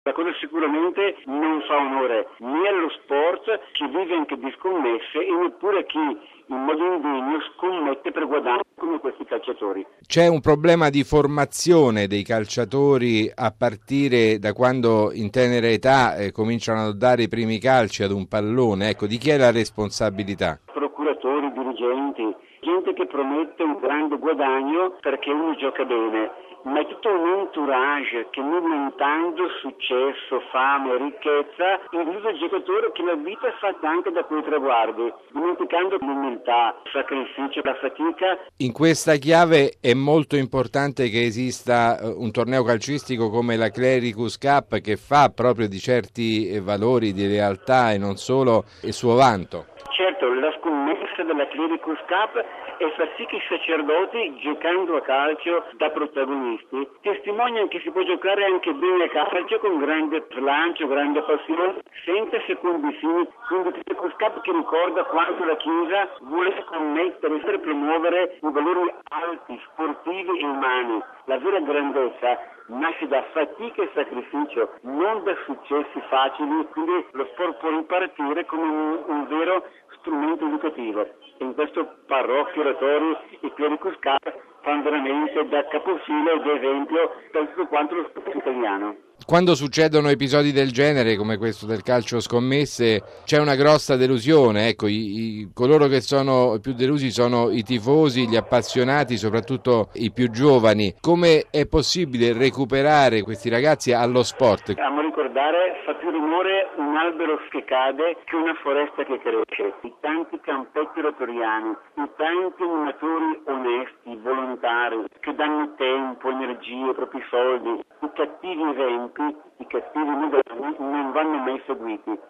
La cosa sicuramente non fa onore né allo sport, chi vive anche di scommesse, e neppure chi in modo indegno scommette per guadagno come questi calciatori. C'è un problema di formazione dei calciatori a partire da quando in tenera età cominciano a dare i primi calci ad un pallone. Ecco, di chi è la responsabilità? Procuratori, dirigenti, gente che promette un grande guadagno perché uno gioca bene. Ma è tutto un entourage che movimentando successo, fame, ricchezza, illude il giocatore che la vita è fatta anche da quei traguardi, dimenticando l'umiltà, il sacrificio, la fatica. In questa chiave è molto importante che esista un torneo calcistico come la Clericus Cup, che fa proprio di certi valori di lealtà e non solo il suo vanto. Certo, la scommessa della Clericus Cup è far sì che i sacerdoti, giocando a calcio da protagonisti, testimoniano che si può giocare anche bene a calcio con grande slancio, grande passione, senza secondi fini. Quindi Clericus Cup che ricorda quanto la Chiesa vuole scommettere per promuovere i valori alti, sportivi e umani. La vera grandezza nasce da fatica e sacrificio, non da successi facili, quindi lo sport può ripartire come un vero strumento educativo. E in questo parrocchio oratori i Clericus Cup fanno veramente da capofilo ed esempio per tutto quanto lo sport italiano. Quando succedono episodi del genere, come questo del calcio scommesse, c'è una grossa delusione. Ecco, coloro che sono più delusi sono i tifosi, gli appassionati, soprattutto i più giovani. Come è possibile recuperare questi ragazzi allo sport? Amo ricordare, fa più rumore un albero che cade che una foresta che cresce. I tanti campetti rotoriani, i tanti animatori onesti, volontari, che danno tempo, energie, i propri soldi, i cattivi esempi, i cattivi modelli non vanno mai seguiti.